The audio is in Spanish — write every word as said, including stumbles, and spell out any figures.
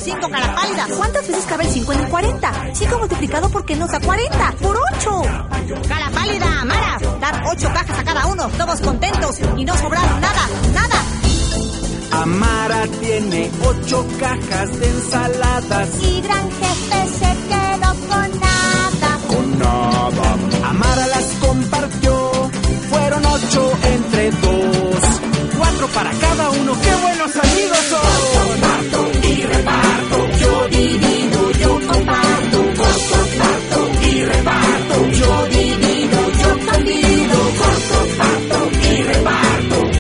cinco, cara pálida. ¿Cuántas veces cabe el cinco en el cuarenta? cinco multiplicado por qué nos da cuarenta. ¡Por ocho! Cara pálida, Mara. Dar ocho cajas a cada uno, todos contentos y no sobraron nada, nada. Amara tiene ocho cajas de ensaladas y Gran Jefe se quedó con nada.